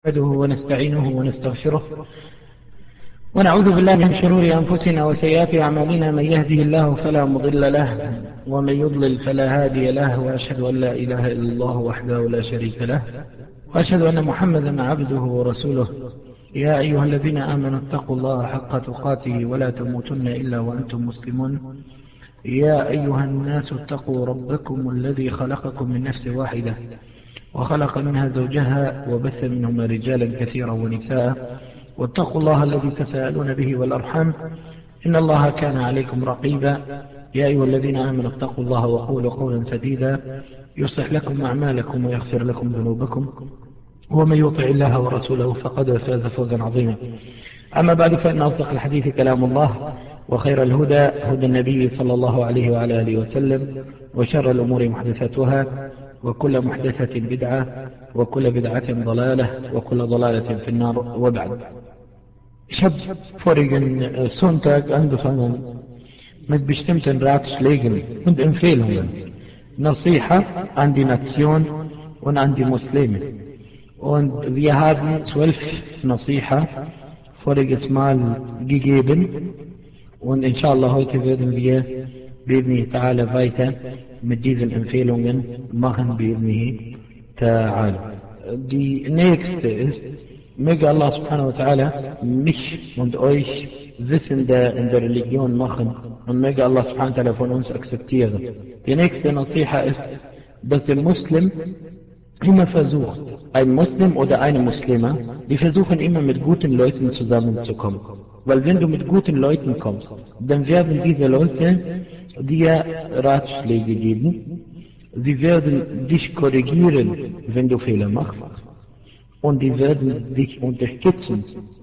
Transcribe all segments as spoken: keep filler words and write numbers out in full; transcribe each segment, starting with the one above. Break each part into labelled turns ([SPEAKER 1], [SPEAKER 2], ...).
[SPEAKER 1] نحمده ونستعينه ونستغفره ونعوذ بالله من شرور أنفسنا وسيئات أعمالنا. من يهده الله فلا مضل له ومن يضلل فلا هادي له، وأشهد أن لا إله إلا الله وحده لا شريك له، وأشهد أن محمدا عبده ورسوله. يا أيها الذين آمنوا اتقوا الله حق تقاته ولا تموتن إلا وأنتم مسلمون. يا أيها الناس اتقوا ربكم الذي خلقكم من نفس واحدة وخلق منها زوجها وبث منهما رجالا كثيرا ونساء، واتقوا الله الذي تساءلون به والأرحام إن الله كان عليكم رقيبا. يا أيها الذين آمنوا اتقوا الله وقولوا قولا سديدا يصلح لكم أعمالكم ويغفر لكم ذنوبكم، ومن يطع الله ورسوله فقد فاز فوزا عظيما. أما بعد، فإن أصدق الحديث كلام الله، وخير الهدى هدى النبي صلى الله عليه وعلى آله وسلم، وشر الأمور محدثاتها، وكل محدثة بدعة، وكل بدعة ضلالة، وكل ضلالة في النار. وبعد. Ich habe vorigen Sonntag angefangen mit bestimmten Ratschlägen und Empfehlungen, Nasiha an die Nation und an die Muslime. Und wir haben zwölf Nasiha voriges Mal gegeben, und inshallah heute werden wir bi'idhnihi ta'ala weiter mit diesen Empfehlungen machen, bi'idhnihi ta'ala. Die nächste ist: möge Allah subhanahu wa ta'ala mich und euch Wissende in der Religion machen, und möge Allah subhanahu wa ta'ala von uns akzeptieren. Die nächste Nasiha ist, dass der Muslim immer versucht, ein Muslim oder eine Muslima, die versuchen immer mit guten Leuten zusammenzukommen. Weil wenn du mit guten Leuten kommst, dann werden diese Leute dir Ratschläge geben, sie werden dich korrigieren, wenn du Fehler machst, und die werden dich unterstützen,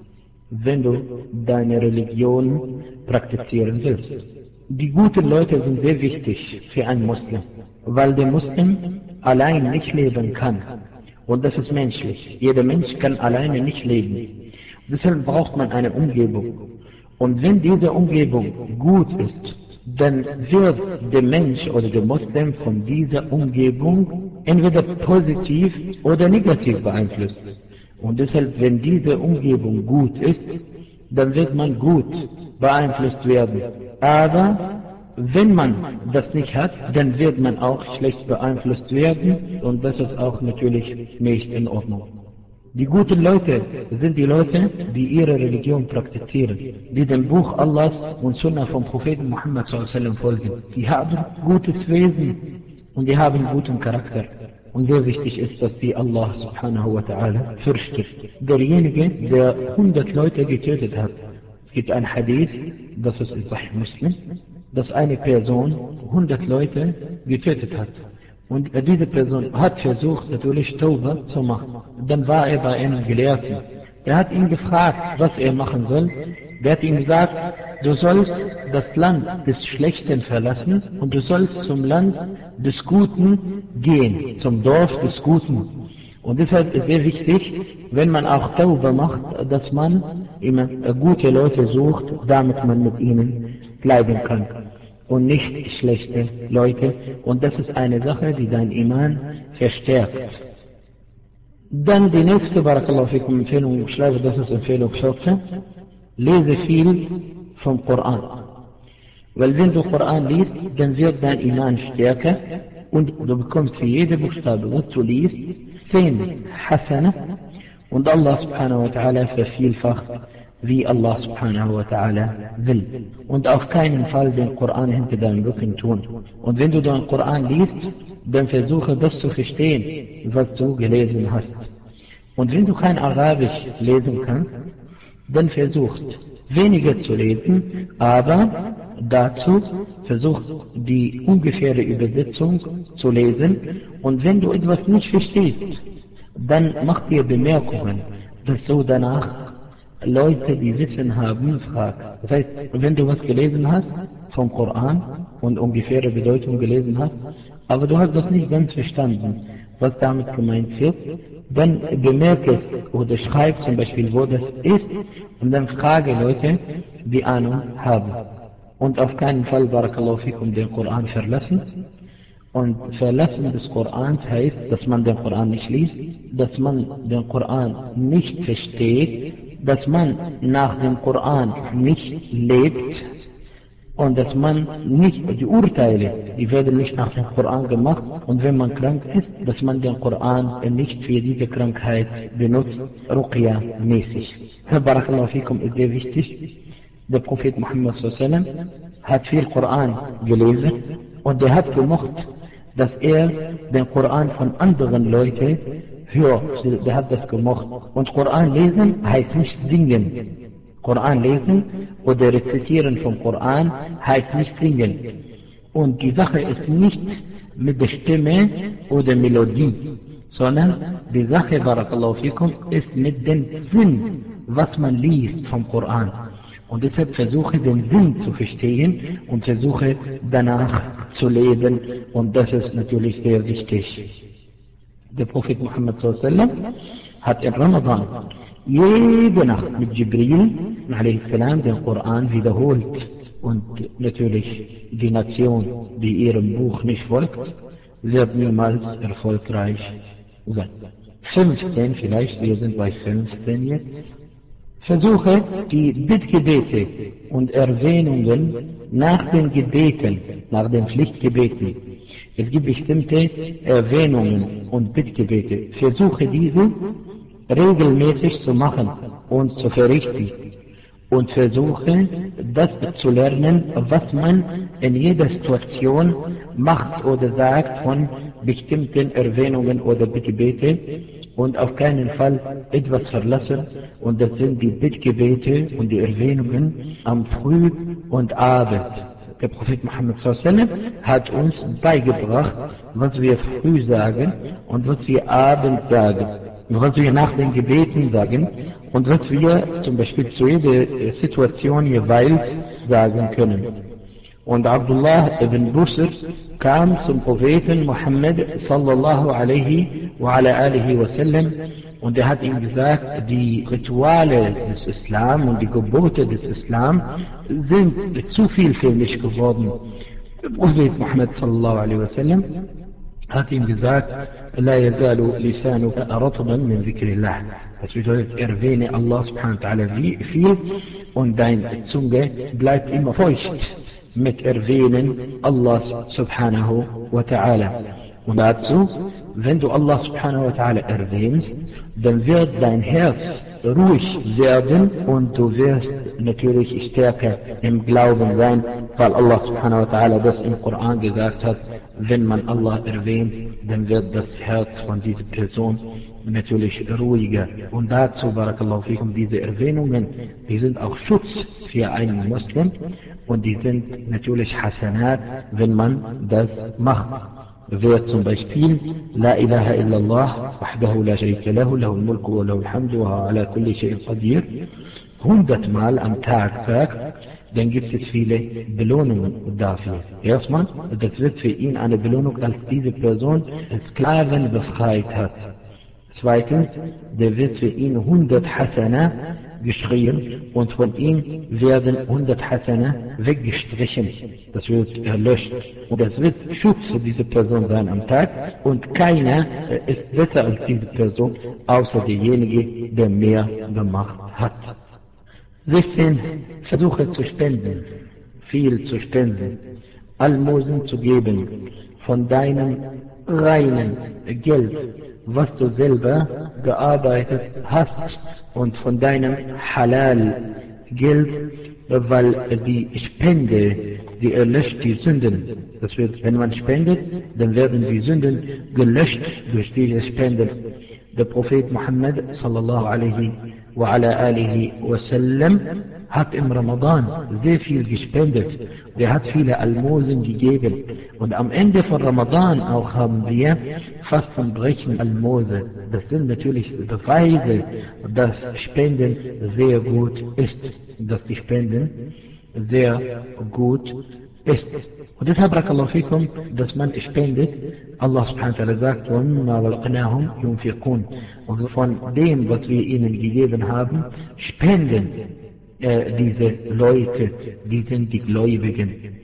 [SPEAKER 1] wenn du deine Religion praktizieren willst. Die guten Leute sind sehr wichtig für einen Muslim, weil der Muslim allein nicht leben kann, und das ist menschlich. Jeder Mensch kann alleine nicht leben. Deshalb braucht man eine Umgebung. Und wenn diese Umgebung gut ist, dann wird der Mensch oder der Muslim von dieser Umgebung entweder positiv oder negativ beeinflusst. Und deshalb, wenn diese Umgebung gut ist, dann wird man gut beeinflusst werden. Aber wenn man das nicht hat, dann wird man auch schlecht beeinflusst werden, und das ist auch natürlich nicht in Ordnung. Die guten Leute sind die Leute, die ihre Religion praktizieren, die dem Buch Allahs und Sunnah vom Propheten Muhammad sallallahu alaihi wasallam folgen. Die haben gutes Wesen und die haben guten Charakter. Und sehr wichtig ist, dass die Allah subhanahu wa ta'ala fürchtet. Derjenige, der hundert Leute getötet hat, es gibt ein Hadith, das ist in Sahih Muslim, dass eine Person hundert Leute getötet hat. Und diese Person hat versucht, natürlich Tauba zu machen. Dann war er bei einem Gelehrten. Er hat ihn gefragt, was er machen soll. Der hat ihm gesagt: du sollst das Land des Schlechten verlassen und du sollst zum Land des Guten gehen, zum Dorf des Guten. Und deshalb ist sehr wichtig, wenn man auch Tauba macht, dass man immer gute Leute sucht, damit man mit ihnen bleiben kann, und nicht schlechte Leute. Und das ist eine Sache, die dein Iman verstärkt. Dann die nächste, Barakallahu fikum, Empfehlung, ich schreibe, das ist Empfehlung vierzehn. Lese viel vom Koran. Weil wenn du Koran liest, dann wird dein Iman stärker, und du bekommst für jede Buchstabe, was du liest, zehn Hasana, und Allah subhanahu wa ta'ala vervielfacht, wie Allah subhanahu wa ta'ala will. Und auf keinen Fall den Koran hinter deinem Rücken tun. Und wenn du den Koran liest, dann versuche das zu verstehen, was du gelesen hast. Und wenn du kein Arabisch lesen kannst, dann versuchst weniger zu lesen, aber dazu versuchst die ungefähre Übersetzung zu lesen. Und wenn du etwas nicht verstehst, dann mach dir Bemerkungen, dass du danach Leute, die Wissen haben, fragt. Das heißt, wenn du was gelesen hast vom Koran und ungefähre Bedeutung gelesen hast, aber du hast das nicht ganz verstanden, was damit gemeint wird, dann bemerke es oder schreib zum Beispiel, wo das ist, und dann frage Leute, die Ahnung haben. Und auf keinen Fall, Barakallahu fikum, den Koran verlassen. Und Verlassen des Korans heißt, dass man den Koran nicht liest, dass man den Koran nicht versteht, dass man nach dem Koran nicht lebt und dass man nicht die Urteile, die werden nicht nach dem Koran gemacht, und wenn man krank ist, dass man den Koran nicht für diese Krankheit benutzt, Ruqya-mäßig. Barakallahu fikum ist sehr wichtig. Der Prophet Muhammad sallallahu alaihi wasallam hat viel Koran gelesen und er hat gemocht, dass er den Koran von anderen Leuten hört. Der hat das gemocht. Und Koran lesen heißt nicht singen. Koran lesen oder rezitieren vom Koran heißt nicht singen. Und die Sache ist nicht mit der Stimme oder Melodie, sondern die Sache, Barakallahu fikum, ist mit dem Sinn, was man liest vom Koran. Und deshalb versuche den Sinn zu verstehen und versuche danach zu leben, und das ist natürlich sehr wichtig. Der Prophet Muhammad sallallahu alaihi wasallam hat im Ramadan jede Nacht mit Jibril alaihi salam den Koran wiederholt, und natürlich die Nation, die ihrem Buch nicht folgt, wird niemals erfolgreich sein. fünfzehn vielleicht, wir sind bei fünfzehn jetzt. Versuche die Bittgebete und Erwähnungen nach den Gebeten, nach den Pflichtgebeten. Es gibt bestimmte Erwähnungen und Bittgebete. Versuche diese regelmäßig zu machen und zu verrichten. Und versuche das zu lernen, was man in jeder Situation macht oder sagt von bestimmten Erwähnungen oder Bittgebete, und auf keinen Fall etwas verlassen, und das sind die Bittgebete und die Erwähnungen am Früh und Abend. Der Prophet Muhammad sallallahu alaihi wasallam hat uns beigebracht, was wir früh sagen und was wir abends sagen, und was wir nach den Gebeten sagen und was wir zum Beispiel zu jeder Situation jeweils sagen können. Und Abdullah ibn Busr kam zum Propheten Muhammad sallallahu alaihi wa ala alihi wa sallam, und er hat ihm gesagt, die Rituale des Islam und die Gebote des Islam sind zu viel für mich geworden. Der Prophet Muhammad sallallahu alaihi wa sallam hat ihm gesagt, La yazalu lisanuka ratban min dhikrillah. Das bedeutet, erwähne Allah subhanahu wa ta'ala viel, und deine Zunge bleibt immer feucht mit Erwähnen Allah subhanahu wa ta'ala. Und dazu, wenn du Allah subhanahu wa ta'ala erwähnst, dann wird dein Herz ruhig werden, und du wirst natürlich stärker im Glauben sein, weil Allah subhanahu wa ta'ala das im Koran gesagt hat, wenn man Allah erwähnt, dann wird das Herz von dieser Person natürlich ruhiger. Und dazu, Barakallahu fikum, diese Erwähnungen, die sind auch Schutz für einen Muslim, und die sind natürlich Hasanat, wenn man das macht. Wer zum Beispiel La ilaha illallah wahdahu la sharika lahu lahul mulku wa lahul hamdu wa ala kulli shay'in qadir hundertmal am Tag sagt, dann gibt es viele Belohnungen dafür. Erstmal, das wird für ihn eine Belohnung, als diese Person Sklaven befreit hat. Zweitens, der wird für ihn hundert Hasana geschrien, und von ihm werden hundert Hasana weggestrichen. Das wird erlöscht. Und das wird Schutz für diese Person sein am Tag, und keiner ist besser als diese Person, außer derjenige, der mehr gemacht hat. sechzehn. Versuche zu spenden, viel zu spenden, Almosen zu geben, von deinem reinen Geld, was du selber gearbeitet hast, und von deinem Halal Geld, weil die Spende, die erlöscht die Sünden. Das wird, wenn man spendet, dann werden die Sünden gelöscht durch diese Spende. Der Prophet Muhammad sallallahu alaihi wa ala alihi wa sallam hat im Ramadan sehr viel gespendet. Er hat viele Almosen gegeben. Und am Ende von Ramadan auch haben wir Fastenbrechen Almose. Das sind natürlich Beweise, dass Spenden sehr gut ist. Dass die Spenden sehr gut ist. Und deshalb, Barakallahu fikum, dass man spendet. Allah subhanahu wa ta'ala sagt, وَمِمَّا رَزَقْنَاهُمْ يُنْفِقُونَ. Und von dem, was wir ihnen gegeben haben, spenden äh, diese Leute, die sind die Gläubigen.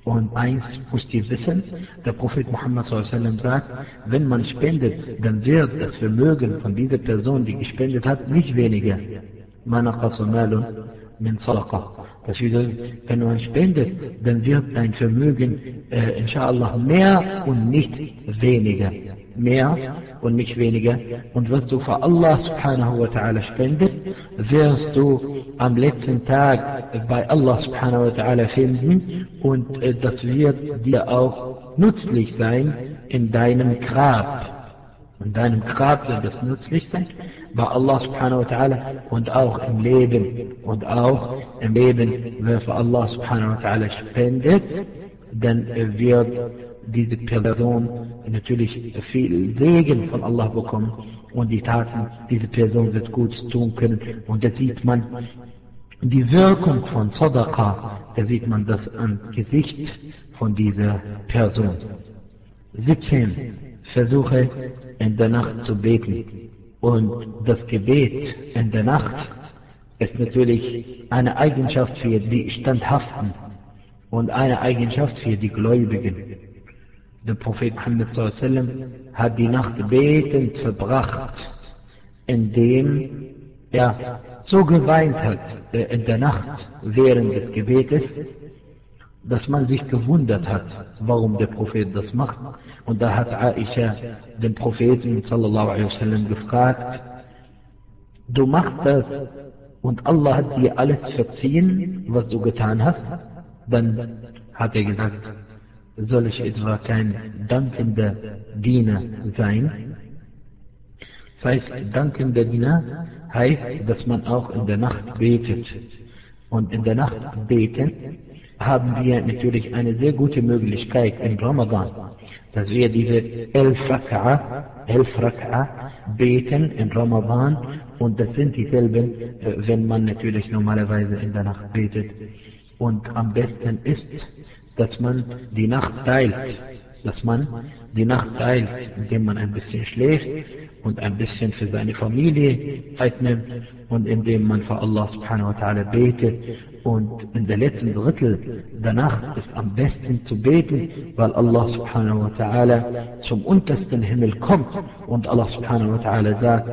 [SPEAKER 1] Und eins muss ihr wissen, der Prophet Muhammad sallallahu alaihi wasallam sagt, wenn man spendet, dann wird das Vermögen von dieser Person, die gespendet hat, nicht weniger. Ma naqasa malun min sadaqa. Das bedeutet, wenn man spendet, dann wird dein Vermögen äh, inshallah mehr und nicht weniger. Mehr und nicht weniger. Und was du für Allah subhanahu wa ta'ala spendest, wirst du am letzten Tag bei Allah subhanahu wa ta'ala finden und äh, das wird dir auch nützlich sein in deinem Grab. In deinem Grab wird das nützlich sein bei Allah subhanahu wa ta'ala und auch im Leben. Und auch im Leben, wer für Allah subhanahu wa ta'ala spendet, dann äh, wird diese Person natürlich viel Segen von Allah bekommen und die Taten, diese Person wird Gutes tun können. Und da sieht man die Wirkung von Sadaqa, da sieht man das am Gesicht von dieser Person. siebzehn. Versuche in der Nacht zu beten. Und das Gebet in der Nacht ist natürlich eine Eigenschaft für die Standhaften und eine Eigenschaft für die Gläubigen. Der Prophet Muhammad sallallahu alaihi wasallam hat die Nacht betend verbracht, indem er so geweint hat äh, in der Nacht während des Gebetes, dass man sich gewundert hat, warum der Prophet das macht. Und da hat Aisha den Propheten sallallahu alaihi wasallam gefragt, du machst das und Allah hat dir alles verziehen, was du getan hast? Dann hat er gesagt, soll ich etwa kein dankender Diener sein? Das heißt, dankender Diener heißt, dass man auch in der Nacht betet. Und in der Nacht beten haben wir natürlich eine sehr gute Möglichkeit in Ramadan, dass wir diese elf Rak'a, elf Rak'a beten in Ramadan und das sind dieselben, wenn man natürlich normalerweise in der Nacht betet. Und am besten ist, dass man die Nacht teilt, dass man die Nacht teilt, indem man ein bisschen schläft und ein bisschen für seine Familie Zeit nimmt und indem man für Allah subhanahu wa ta'ala betet. Und in der letzten Drittel der Nacht ist am besten zu beten, weil Allah subhanahu wa ta'ala zum untersten Himmel kommt und Allah subhanahu wa ta'ala sagt,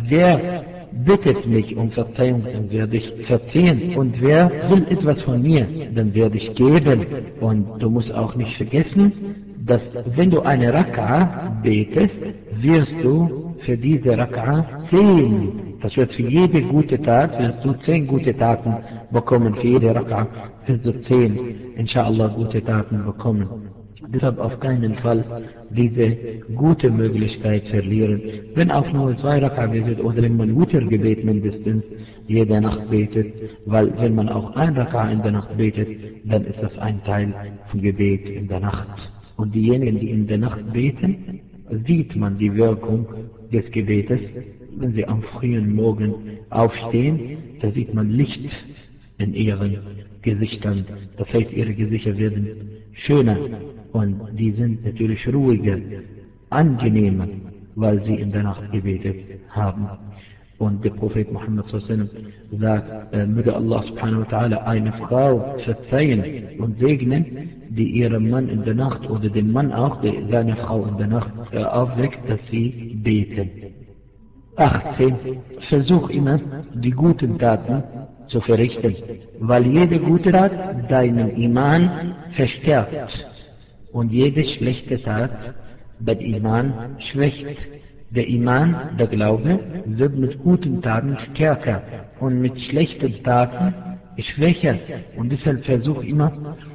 [SPEAKER 1] wer bittet mich um Verzeihung, dann werde ich verziehen. Und wer will etwas von mir, dann werde ich geben. Und du musst auch nicht vergessen, dass wenn du eine Rak'a betest, wirst du für diese Rak'a zehn. Das wird für jede gute Tat, wirst du zehn gute Taten bekommen. Für jede Rak'a wirst du zehn, inshallah, gute Taten bekommen. Deshalb auf keinen Fall diese gute Möglichkeit verlieren. Wenn auch nur zwei Rak'a betet oder wenn man Wittergebet mindestens jede Nacht betet, weil wenn man auch ein Rak'a in der Nacht betet, dann ist das ein Teil vom Gebet in der Nacht. Und diejenigen, die in der Nacht beten, sieht man die Wirkung des Gebetes. Wenn sie am frühen Morgen aufstehen, da sieht man Licht in ihren Gesichtern. Das heißt, ihre Gesichter werden schöner und die sind natürlich ruhiger, angenehmer, weil sie in der Nacht gebetet haben. Und der Prophet Muhammad sallallahu alaihi wasallam sagt, äh, möge Allah subhanahu wa ta'ala eine Frau verzeihen und segnen, die ihrem Mann in der Nacht oder den Mann auch, der seine Frau in der Nacht äh, aufweckt, dass sie beten. achtzehn. Versuch immer, die guten Taten zu verrichten, weil jede gute Tat deinen Iman verstärkt und jede schlechte Tat den Iman schwächt. Der Iman, der Glaube, wird mit guten Taten stärker und mit schlechten Taten schwächer. Und deshalb versuch immer,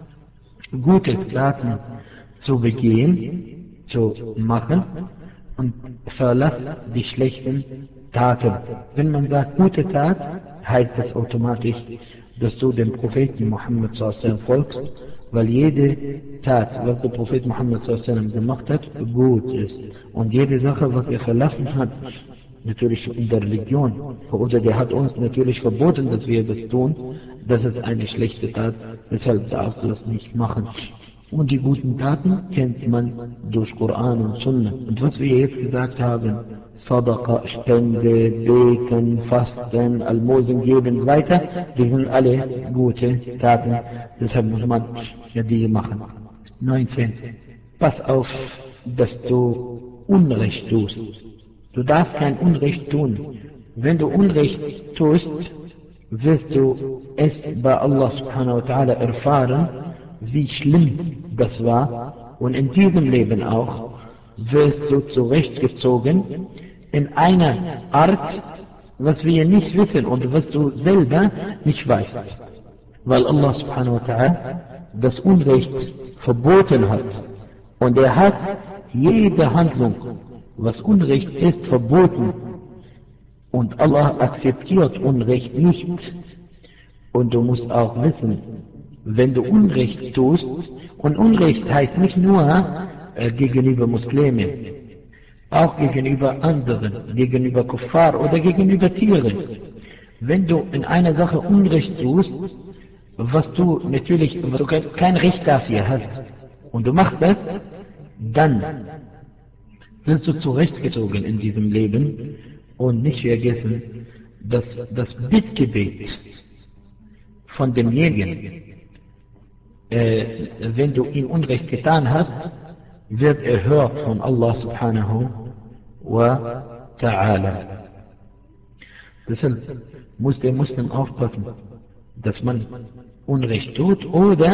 [SPEAKER 1] gute Taten zu begehen, zu machen und verlass die schlechten Taten. Wenn man sagt gute Tat, heißt das automatisch, dass du dem Propheten Muhammad sallallahu alaihi wasallam folgst, weil jede Tat, was der Prophet Muhammad sallallahu alaihi wasallam gemacht hat, gut ist. Und jede Sache, was er verlassen hat, natürlich in der Religion, oder der hat uns natürlich verboten, dass wir das tun, das ist eine schlechte Tat, deshalb darfst du das nicht machen. Und die guten Taten kennt man durch Koran und Sunna. Und was wir jetzt gesagt haben, Sadaqa, Spende, Beten, Fasten, Almosen geben und so weiter, die sind alle gute Taten, deshalb muss man ja die machen. neunzehn. Pass auf, dass du Unrecht tust. Du darfst kein Unrecht tun. Wenn du Unrecht tust, wirst du es bei Allah subhanahu wa ta'ala erfahren, wie schlimm das war, und in diesem Leben auch wirst du zurechtgezogen in einer Art, was wir nicht wissen und was du selber nicht weißt. Weil Allah subhanahu wa ta'ala das Unrecht verboten hat. Und er hat jede Handlung, was Unrecht ist, verboten. Und Allah akzeptiert Unrecht nicht. Und du musst auch wissen, wenn du Unrecht tust, und Unrecht heißt nicht nur äh, gegenüber Muslimen, auch gegenüber anderen, gegenüber Kuffar oder gegenüber Tieren. Wenn du in einer Sache Unrecht tust, was du natürlich, was du kein Recht dafür hast, und du machst das, dann wirst du zurechtgezogen in diesem Leben. Und nicht vergessen, dass das Bittgebet von demjenigen, äh, wenn du ihm Unrecht getan hast, wird erhört von Allah subhanahu wa ta'ala. Deshalb muss der Muslim aufpassen, dass man Unrecht tut oder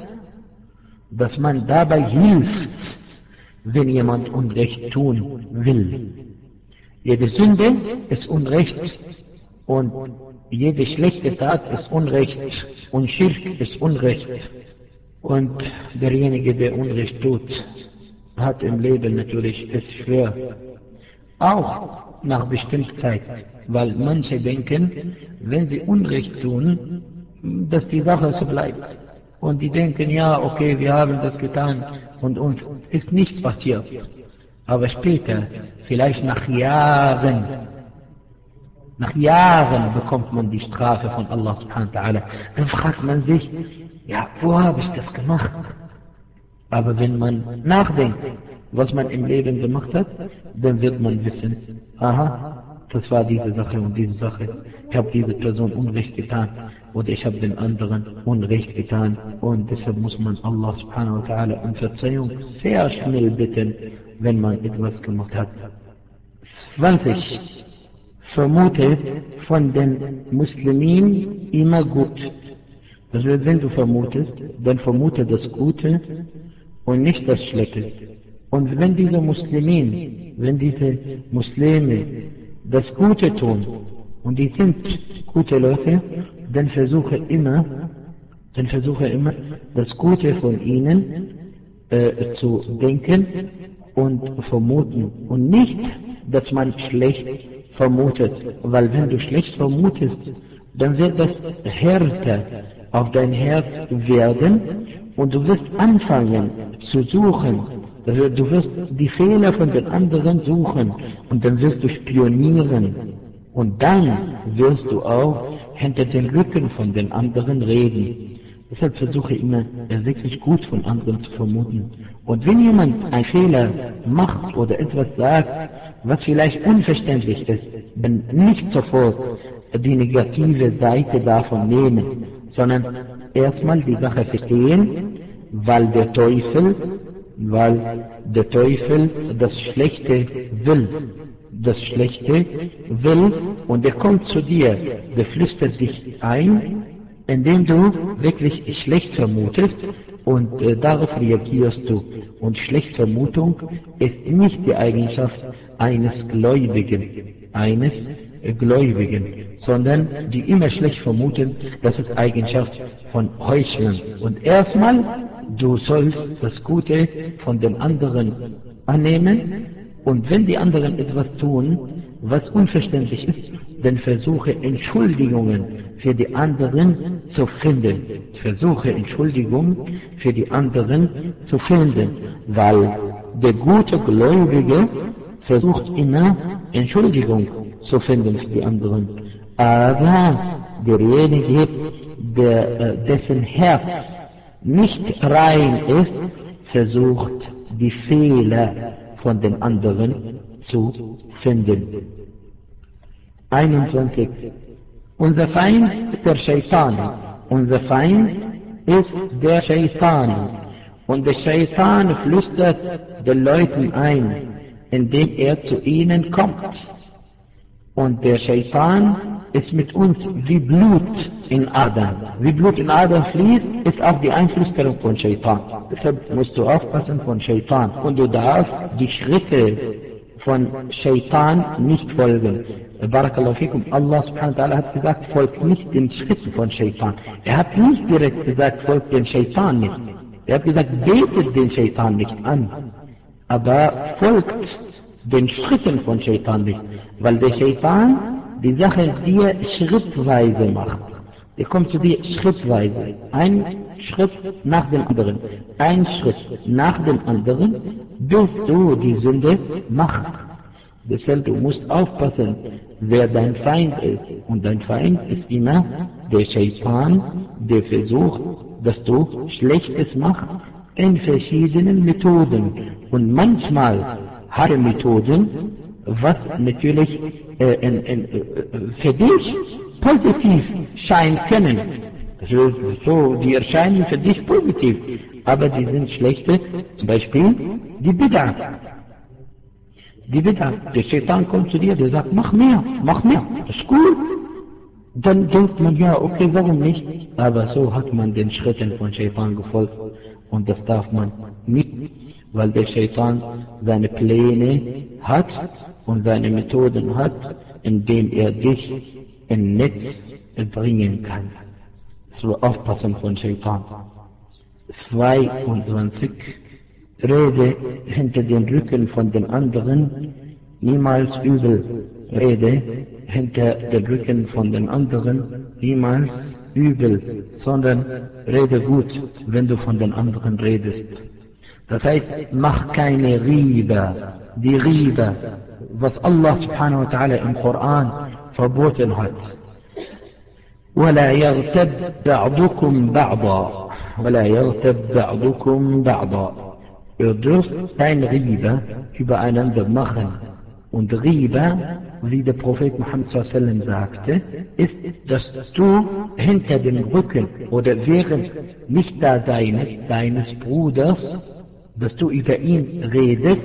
[SPEAKER 1] dass man dabei hilft, wenn jemand Unrecht tun will. Jede Sünde ist Unrecht und jede schlechte Tat ist Unrecht und Schirk ist Unrecht. Und derjenige, der Unrecht tut, hat im Leben natürlich es schwer. Auch nach bestimmter Zeit, weil manche denken, wenn sie Unrecht tun, dass die Sache so bleibt. Und die denken, ja, okay, wir haben das getan und uns ist nichts passiert. Aber später, vielleicht nach Jahren, nach Jahren bekommt man die Strafe von Allah subhanahu wa ta'ala. Dann fragt man sich, ja, wo habe ich das gemacht? Aber wenn man nachdenkt, was man im Leben gemacht hat, dann wird man wissen, aha, das war diese Sache und diese Sache. Ich habe diese Person Unrecht getan oder ich habe den anderen Unrecht getan. Und deshalb muss man Allah subhanahu wa ta'ala um Verzeihung sehr schnell bitten, wenn man etwas gemacht hat. zwanzig. Vermute von den Muslimen immer gut. Das heißt, wenn du vermutest, dann vermute das Gute und nicht das Schlechte. Und wenn diese Muslimen, wenn diese Muslime das Gute tun, und die sind gute Leute, dann versuche immer, dann versuche immer, das Gute von ihnen äh, zu denken und vermuten. Und nicht, dass man schlecht vermutet. Weil wenn du schlecht vermutest, dann wird das härter auf dein Herz werden und du wirst anfangen zu suchen. Also du wirst die Fehler von den anderen suchen und dann wirst du spionieren. Und dann wirst du auch hinter den Rücken von den anderen reden. Deshalb versuche ich immer, wirklich gut von anderen zu vermuten. Und wenn jemand einen Fehler macht oder etwas sagt, was vielleicht unverständlich ist, dann nicht sofort die negative Seite davon nehmen, sondern erstmal die Sache verstehen, weil der Teufel, weil der Teufel das Schlechte will. Das Schlechte will und er kommt zu dir, der flüstert dich ein, indem du wirklich schlecht vermutest und äh, darauf reagierst du. Und Schlechtvermutung ist nicht die Eigenschaft eines Gläubigen, eines äh, Gläubigen, sondern die immer schlecht vermuten, das ist Eigenschaft von Heuchlern. Und erstmal, du sollst das Gute von den anderen annehmen. Und wenn die anderen etwas tun, was unverständlich ist, dann versuche Entschuldigungen für die anderen zu finden. Versuche Entschuldigungen für die anderen zu finden, weil der gute Gläubige versucht immer Entschuldigung zu finden für die anderen. Aber derjenige, der, dessen Herz nicht rein ist, versucht die Fehler von den anderen zu finden. einundzwanzig. Unser Feind ist der Shaitan. Unser Feind ist der Shaitan. Und der Shaitan flüstert den Leuten ein, indem er zu ihnen kommt. Und der Shaitan ist mit uns wie Blut in Adern. Wie Blut in Adern fließt, ist auch die Einflüsterung von Shaitan. Deshalb musst du aufpassen von Shaitan. Und du darfst die Schritte von Shaitan nicht folgen. Barakallahu fikum. Allah subhanahu wa ta'ala hat gesagt, folgt nicht den Schritten von Shaitan. Er hat nicht direkt gesagt, folgt den Shaitan nicht. Er hat gesagt, betet den Shaitan nicht an. Aber folgt den Schritten von Shaitan nicht. Weil der Shaitan die Sache dir schrittweise macht. Der kommt zu dir schrittweise. Ein Schritt nach dem anderen. Ein Schritt nach dem anderen, bis du die Sünde machst. Deshalb du musst aufpassen, wer dein Feind ist. Und dein Feind ist immer der Shaitan, der versucht, dass du Schlechtes machst in verschiedenen Methoden. Und manchmal hat er Methoden, was natürlich äh, in, in, äh, für dich positiv scheinen können. So, so, die erscheinen für dich positiv, aber die sind schlechte, zum Beispiel die Bid'ah. Die Bid'ah, der Shaitan kommt zu dir, der sagt, mach mehr, mach mehr, das ist gut. Dann denkt man, ja, okay, warum nicht? Aber so hat man den Schritten von Shaitan gefolgt und das darf man nicht, weil der Shaitan seine Pläne hat und seine Methoden hat, indem er dich in Netz bringen kann. So aufpassen von Shaitan. zweiundzwanzig. Rede hinter den Rücken von den anderen, niemals übel. Rede hinter den Rücken von den anderen, niemals übel, sondern rede gut, wenn du von den anderen redest. Das heißt, mach keine Riba. Die Riba, was Allah subhanahu wa ta'ala im Koran verboten hat. ولا يغتب بعضكم بعضا ولا يغتب بعضكم بعضا. Ihr dürft keine Riba übereinander machen. Und Riba, wie der Prophet Muhammad sallallahu alaihi wasallam sagte, ist, dass du hinter dem Rücken oder während Nichtdaseins deines Bruders, dass du über ihn redest,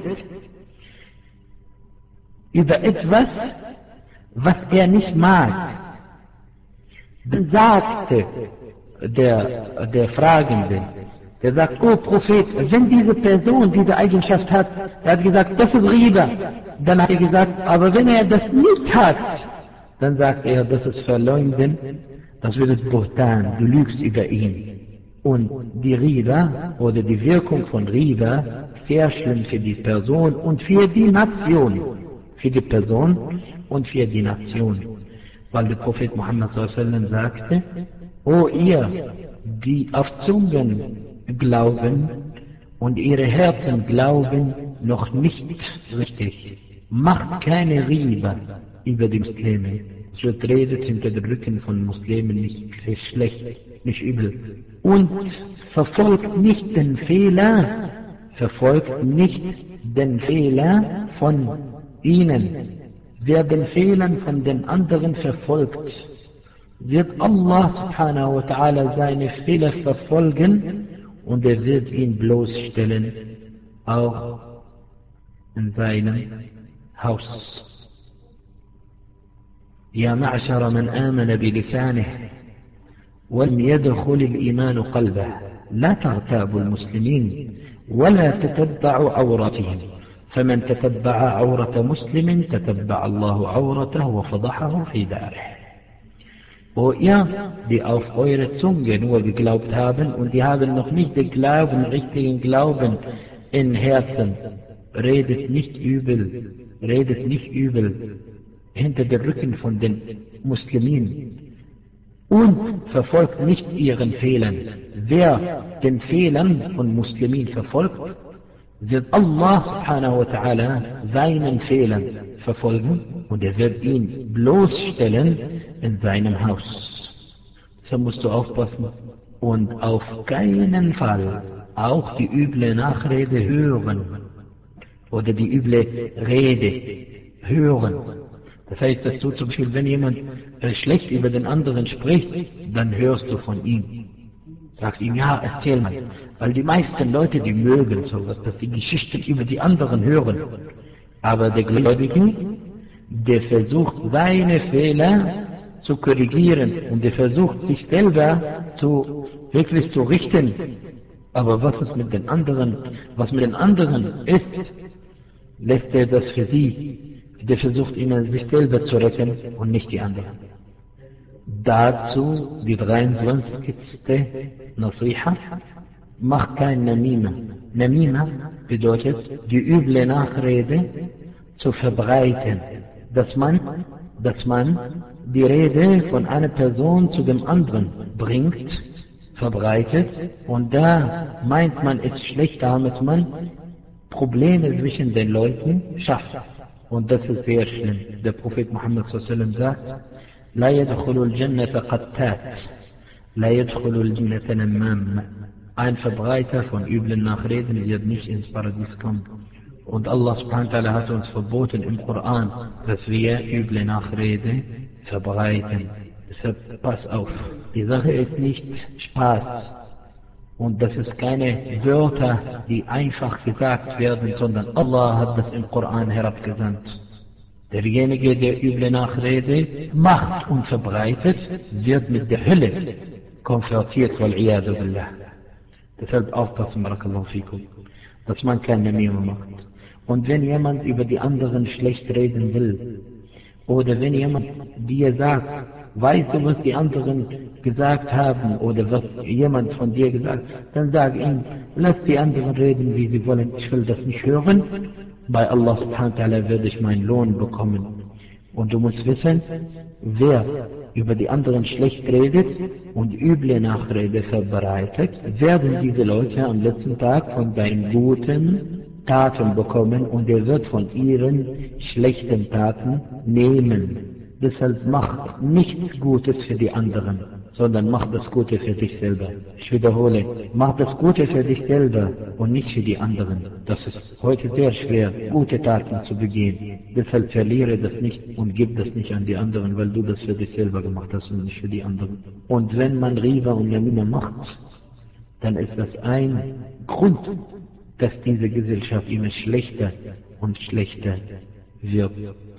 [SPEAKER 1] über etwas, was er nicht mag. Dann sagte der, der Fragende, der sagt, oh Prophet, wenn diese Person diese Eigenschaft hat, er hat gesagt, das ist Riba. Dann hat er gesagt, aber wenn er das nicht hat, dann sagt er, das ist Verleumden, das wird Buhtan, du lügst über ihn. Und die Riba oder die Wirkung von Riba sehr schlimm für die Person und für die Nation. Für die Person und für die Nation. Weil der Prophet Muhammad sallallahu alaihi wasallam sagte, o ihr, die auf Zungen glauben und ihre Herzen glauben noch nicht richtig, macht keine Riba über die Muslime. Es wird redet hinter den Rücken von Muslimen nicht schlecht, nicht übel. Und verfolgt nicht den Fehler, verfolgt nicht den Fehler von ihnen. Wer den Fehlern von den anderen verfolgt, wird Allah subhanahu wa ta'ala seine Fehler verfolgen und er wird ihn bloßstellen, auch in seinem Haus. يا معشر من آمن بلسانه ولم يدخل الإيمان قلبه لا تغتابوا المسلمين ولا تتبعوا عوراتهم فمن تتبع عورة مسلم تتبع الله عورته وفضحه في داره. O ihr, die auf eure Zunge nur geglaubt haben und die haben noch nicht den Glauben, richtigen Glauben in Herzen, redet nicht übel, redet nicht übel hinter den Rücken von den Muslimen und verfolgt nicht ihren Fehlern. Wer den Fehlern von Muslimen verfolgt, wird Allah subhanahu wa ta'ala seinen Fehlern verfolgen und er wird ihn bloßstellen in seinem Haus. So musst du aufpassen und auf keinen Fall auch die üble Nachrede hören oder die üble Rede hören. Das heißt, dass du zum Beispiel, wenn jemand äh, schlecht über den anderen spricht, dann hörst du von ihm. Sagst ihm, ja, erzähl mal. Weil die meisten Leute, die mögen sowas, dass die Geschichten über die anderen hören. Aber der Gläubige, der versucht, seine Fehler zu korrigieren und der versucht, sich selber zu, wirklich zu richten. Aber was ist mit den anderen, was mit den anderen ist, lässt er das für sie. Der versucht immer, sich selber zu retten und nicht die anderen. Dazu die dreiundzwanzigste Nasiha: Mach kein Namima. Namima bedeutet, die üble Nachrede zu verbreiten. Dass man, dass man die Rede von einer Person zu dem anderen bringt, verbreitet, und da meint man es schlecht, damit man Probleme zwischen den Leuten schafft. Und das ist sehr schlimm. Der Prophet Muhammad sallallahu alaihi wasallam sagt: لا يدخل الجنة قتات لا يدخل الجنة نمام. Ein Verbreiter von üblen Nachreden wird nicht ins Paradies kommen. Und Allah subhanahu wa ta'ala hat uns verboten im Koran, dass wir üble Nachrede verbreiten. Deshalb pass auf. Die Sache ist nicht Spaß. Und das ist keine Wörter, die einfach gesagt werden, sondern Allah hat das im Koran herabgesandt. Derjenige, der üble Nachrede macht und verbreitet, wird mit der Hölle konfrontiert, wal-iyadu billah. Deshalb aufpassen, barakallahu fikum, dass man kein Namima macht. Und wenn jemand über die anderen schlecht reden will, oder wenn jemand dir sagt, weißt du, was die anderen gesagt haben, oder was jemand von dir gesagt hat, dann sag ihm, lass die anderen reden, wie sie wollen, ich will das nicht hören. Bei Allah subhanahu wa ta'ala werde ich meinen Lohn bekommen. Und du musst wissen, wer über die anderen schlecht redet und üble Nachrede verbreitet, werden diese Leute am letzten Tag von deinen guten Taten bekommen und er wird von ihren schlechten Taten nehmen. Deshalb mach nichts Gutes für die anderen, sondern mach das Gute für dich selber. Ich wiederhole, mach das Gute für dich selber und nicht für die anderen. Das ist heute sehr schwer, gute Taten zu begehen. Deshalb verliere das nicht und gib das nicht an die anderen, weil du das für dich selber gemacht hast und nicht für die anderen. Und wenn man Riba und Namima macht, dann ist das ein Grund, dass diese Gesellschaft immer schlechter und schlechter wird.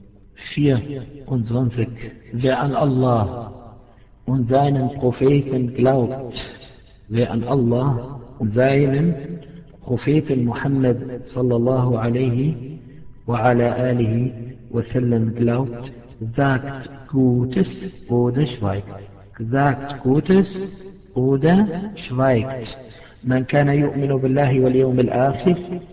[SPEAKER 1] vierundzwanzig. Wer an Allah und seinen Propheten glaubt, wer an Allah und seinen Propheten Muhammad sallallahu alaihi wa ala alihi wa sallam glaubt, sagt Gutes oder schweigt. Sagt Gutes oder schweigt. من كان يؤمن بالله واليوم الآخر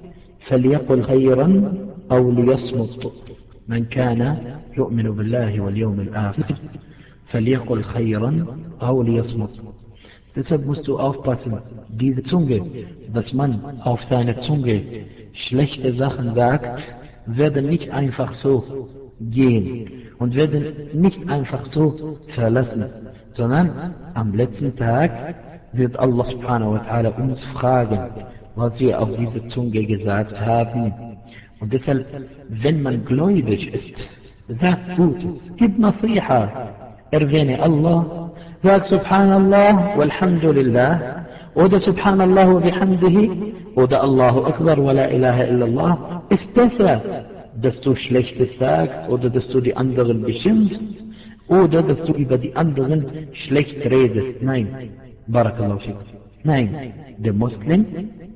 [SPEAKER 1] فليقل خيرا أو ليصمت. من كان يؤمن بالله واليوم الآخر فليقل خيرا أو ليصمت. Deshalb musst du aufpassen, diese Zunge, dass man auf seine Zunge schlechte Sachen sagt, werden nicht einfach so gehen und werden nicht einfach so verlassen, sondern am letzten Tag wird Allah subhanahu wa ta'ala uns fragen, was wir auf diese Zunge gesagt haben. Und deshalb, wenn man gläubig ist, sagt Gutes, gib Nasiha, erwähne Allah, sag Subhanallah walhamdulillah, oder Subhanallah wa bihamdihi, oder Allahu Akbar wa la ilaha illallah, ist besser, dass du Schlechtes sagst, oder dass du die anderen beschimpfst, oder dass du über die anderen schlecht redest. Nein. Barakallahu fikum. Nein, der Muslim,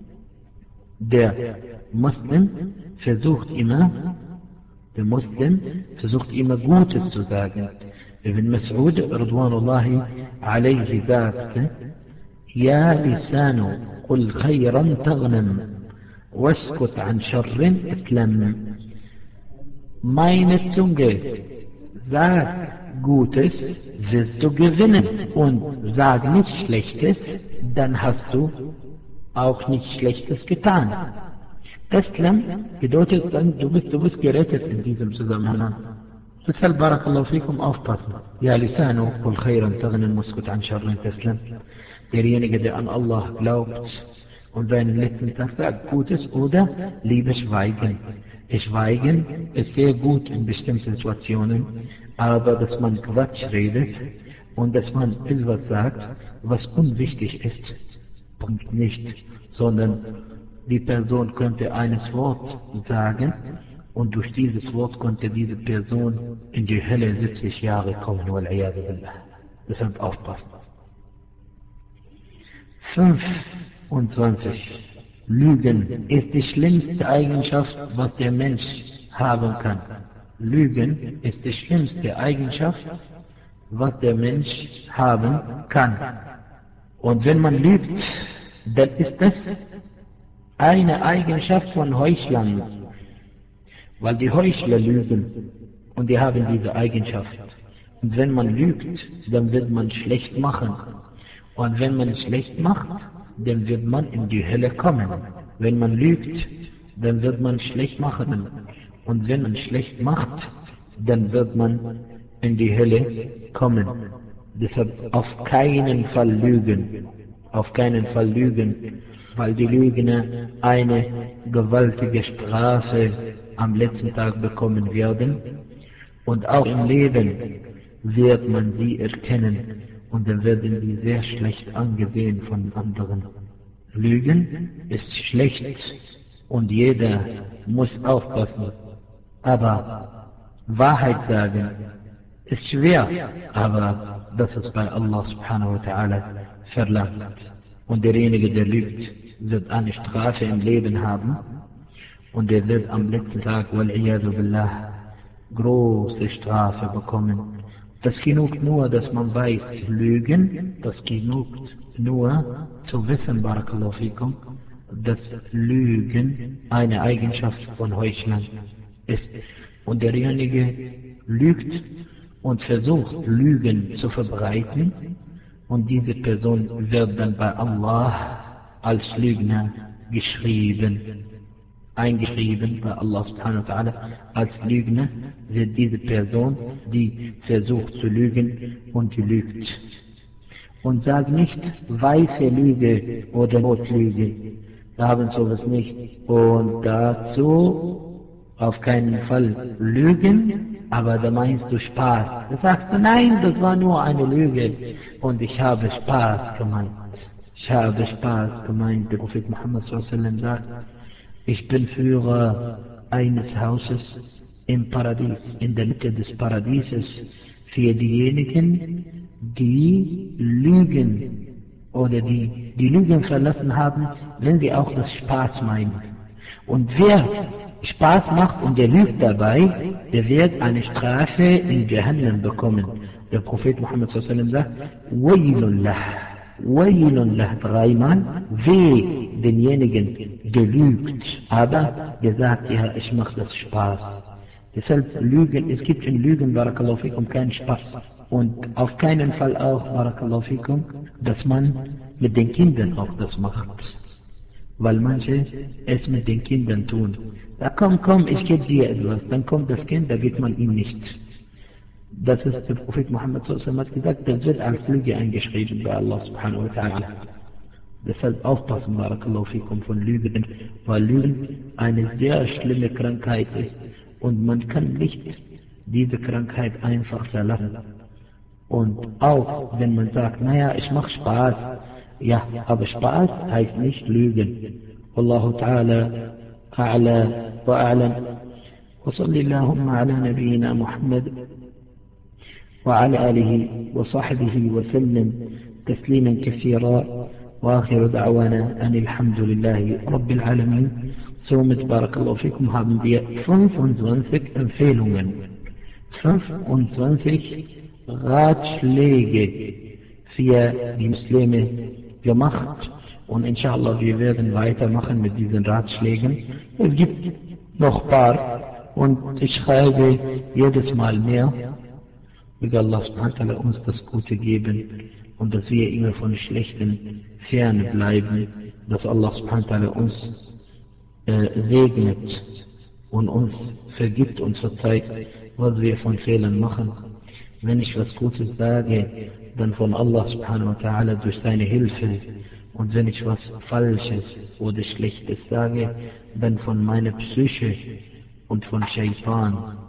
[SPEAKER 1] der Muslim versucht immer, der Muslim versucht immer Gutes zu sagen. Ibn Mas'ud radwanullahi alayhi sagte, Ja lisanu, qul khayran taghnam, waskut an sharrin islam. Meine Zunge, sag Gutes, wirst du gewinnen, und sag nichts Schlechtes, dann hast du auch nichts Schlechtes getan. Islam bedeutet dann, du bist, du bist gerettet in diesem Zusammenhang. Deshalb, barakallahu fikum, aufpassen. Ja, lisanu, qul khayran taghnam, waskut an sharrin islam. Derjenige, der an Allah glaubt und seinen letzten Tag sagt Gutes oder lieber schweigen. Schweigen ist sehr gut in bestimmten Situationen, aber dass man Quatsch redet und dass man etwas sagt, was unwichtig ist, und nicht, sondern die Person könnte eines Wort sagen und durch dieses Wort konnte diese Person in die Hölle siebzig Jahre kommen, wal-iyadu billah. Deshalb aufpassen. fünfundzwanzig. Lügen ist die schlimmste Eigenschaft, was der Mensch haben kann. Lügen ist die schlimmste Eigenschaft, was der Mensch haben kann. Und wenn man lügt, dann ist das eine Eigenschaft von Heuchlern. Weil die Heuchler lügen und die haben diese Eigenschaft. Und wenn man lügt, dann wird man schlecht machen. Und wenn man schlecht macht, dann wird man in die Hölle kommen. Wenn man lügt, dann wird man schlecht machen. Und wenn man schlecht macht, dann wird man in die Hölle kommen. Deshalb auf keinen Fall lügen. Auf keinen Fall lügen, weil die Lügner eine gewaltige Strafe am letzten Tag bekommen werden. Und auch im Leben wird man sie erkennen. Und dann werden sie sehr schlecht angesehen von anderen. Lügen ist schlecht und jeder muss aufpassen. Aber Wahrheit sagen ist schwer, aber das ist bei Allah subhanahu wa ta'ala verlangt. Und derjenige, der lügt, wird eine Strafe im Leben haben und er wird am letzten Tag, wal-iyadu billah, große Strafe bekommen. Das genügt nur, dass man weiß, Lügen, das genügt nur zu wissen, barakallahu fikum, dass Lügen eine Eigenschaft von Heuchlern ist. Und derjenige lügt und versucht, Lügen zu verbreiten, und diese Person wird dann bei Allah als Lügner geschrieben. Eingeschrieben bei Allah subhanahu wa ta'ala als Lügner wird diese Person, die versucht zu lügen und die lügt. Und sag nicht weiße Lüge oder Notlüge. Wir haben sowas nicht. Und dazu auf keinen Fall lügen, aber da meinst du Spaß. Da sagst du, nein, das war nur eine Lüge und ich habe Spaß gemeint. Ich habe Spaß gemeint. Der Prophet Muhammad sallallahu alaihi wasallam sagt, ich bin Führer eines Hauses im Paradies, in der Mitte des Paradieses, für diejenigen, die lügen oder die die Lügen verlassen haben, wenn sie auch das Spaß meinen. Und wer Spaß macht und der lügt dabei, der wird eine Strafe in Jahannam bekommen. Der Prophet Muhammad sallallahu alaihi wasallam sagt, Wailullah, Wailullah, dreimal, weh denjenigen, der lügt, aber der sagt, ja, ich mache das Spaß. Deshalb Lügen, es gibt in Lügen, barakallahu fikum, keinen Spaß. Und auf keinen Fall auch, barakallahu fikum, dass man mit den Kindern auch das macht. Weil manche es mit den Kindern tun. Da komm, komm, ich gebe dir etwas. Dann kommt das Kind, da gibt man ihm nichts. Das ist der Prophet Muhammad sallallahu alaihi wasallam hat gesagt, das wird als Lüge eingeschrieben bei Allah subhanahu wa ta'ala. Deshalb aufpassen, barakallahu fikum, von Lügen, weil Lügen eine sehr schlimme Krankheit ist und man kann nicht diese Krankheit einfach verlassen. Und auch wenn man sagt, naja, ich mache Spaß, ja, aber Spaß heißt nicht Lügen. Wallahu ta'ala a'la wa a'lam. Wa salli Allahumma ala nabiyyina Muhammad wa ala alihi wa sahbihi wa sallim tasliman kathira. وآخر دعوانا أن الحمد لله رب العالمين. Somit, barakallahu fikum, haben wir fünfundzwanzig Empfehlungen, fünfundzwanzig Ratschläge für die Muslime gemacht. Und inshallah, wir werden weitermachen mit diesen Ratschlägen. Es gibt noch ein paar und ich schreibe jedes Mal mehr. Möge Allah subhanahu wa ta'ala uns das Gute geben und dass wir immer von Schlechten fern bleiben, dass Allah subhanahu wa ta'ala uns äh, segnet und uns vergibt und verzeiht, was wir von Fehlern machen. Wenn ich was Gutes sage, dann von Allah subhanahu wa ta'ala durch seine Hilfe Und wenn ich was Falsches oder Schlechtes sage, dann von meiner Psyche und von Shaitan